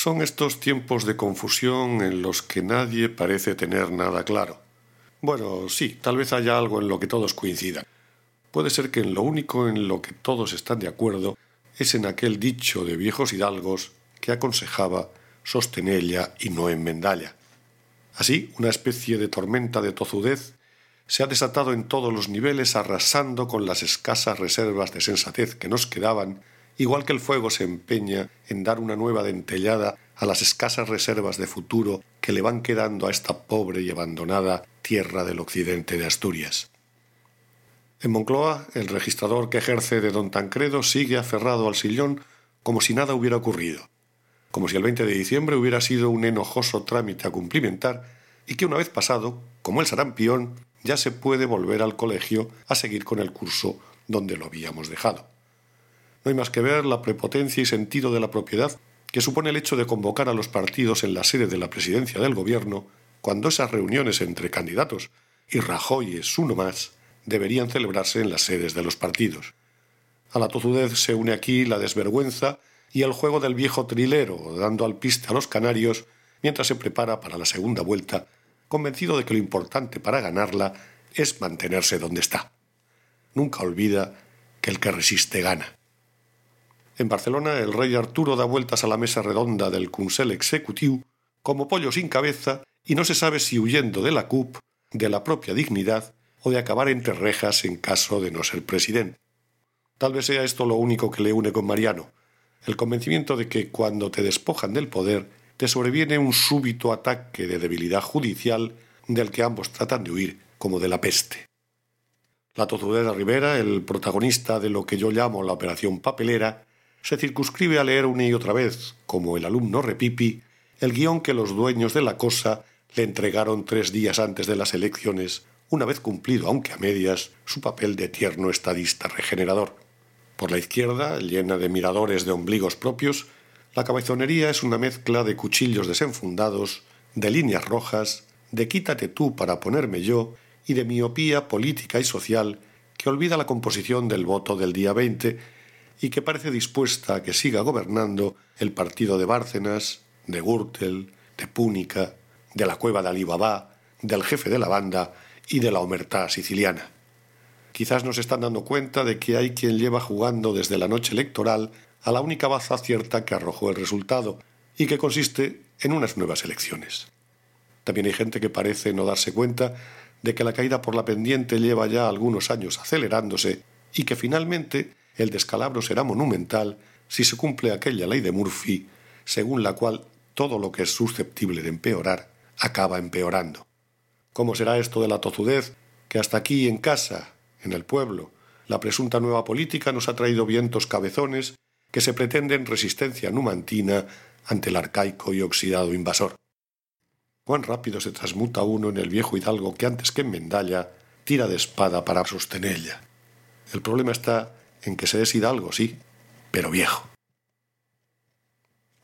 Son estos tiempos de confusión en los que nadie parece tener nada claro. Bueno, sí, tal vez haya algo en lo que todos coincidan. Puede ser que en lo único en lo que todos están de acuerdo es en aquel dicho de viejos hidalgos que aconsejaba sostenella y no enmendalla. Así, una especie de tormenta de tozudez se ha desatado en todos los niveles, arrasando con las escasas reservas de sensatez que nos quedaban, igual que el fuego se empeña en dar una nueva dentellada a las escasas reservas de futuro que le van quedando a esta pobre y abandonada tierra del occidente de Asturias. En Moncloa, el registrador que ejerce de don Tancredo sigue aferrado al sillón como si nada hubiera ocurrido, como si el 20 de diciembre hubiera sido un enojoso trámite a cumplimentar y que una vez pasado, como el sarampión, ya se puede volver al colegio a seguir con el curso donde lo habíamos dejado. No hay más que ver la prepotencia y sentido de la propiedad que supone el hecho de convocar a los partidos en la sede de la presidencia del gobierno, cuando esas reuniones entre candidatos, y Rajoy es uno más, deberían celebrarse en las sedes de los partidos. A la tozudez se une aquí la desvergüenza y el juego del viejo trilero, dando alpiste a los canarios mientras se prepara para la segunda vuelta, convencido de que lo importante para ganarla es mantenerse donde está. Nunca olvida que el que resiste gana. En Barcelona, el rey Arturo da vueltas a la mesa redonda del Consell Executiu como pollo sin cabeza y no se sabe si huyendo de la CUP, de la propia dignidad o de acabar entre rejas en caso de no ser presidente. Tal vez sea esto lo único que le une con Mariano, el convencimiento de que cuando te despojan del poder te sobreviene un súbito ataque de debilidad judicial del que ambos tratan de huir como de la peste. La tozudez de Rivera, el protagonista de lo que yo llamo la operación papelera, se circunscribe a leer una y otra vez, como el alumno repipi, el guión que los dueños de la cosa le entregaron 3 días antes de las elecciones, una vez cumplido, aunque a medias, su papel de tierno estadista regenerador. Por la izquierda, llena de miradores de ombligos propios, la cabezonería es una mezcla de cuchillos desenfundados, de líneas rojas, de quítate tú para ponerme yo y de miopía política y social que olvida la composición del voto del día 20 y que parece dispuesta a que siga gobernando el partido de Bárcenas, de Gürtel, de Púnica, de la cueva de Alí Babá, del jefe de la banda y de la omertá siciliana. Quizás no se están dando cuenta de que hay quien lleva jugando desde la noche electoral a la única baza cierta que arrojó el resultado y que consiste en unas nuevas elecciones. También hay gente que parece no darse cuenta de que la caída por la pendiente lleva ya algunos años acelerándose y que finalmente el descalabro será monumental si se cumple aquella ley de Murphy, según la cual todo lo que es susceptible de empeorar acaba empeorando. ¿Cómo será esto de la tozudez que hasta aquí en casa, en el pueblo, la presunta nueva política nos ha traído vientos cabezones que se pretenden resistencia numantina ante el arcaico y oxidado invasor? Cuán rápido se transmuta uno en el viejo hidalgo que antes que enmendalla tira de espada para sostenella. El problema está en que se es hidalgo, sí, pero viejo.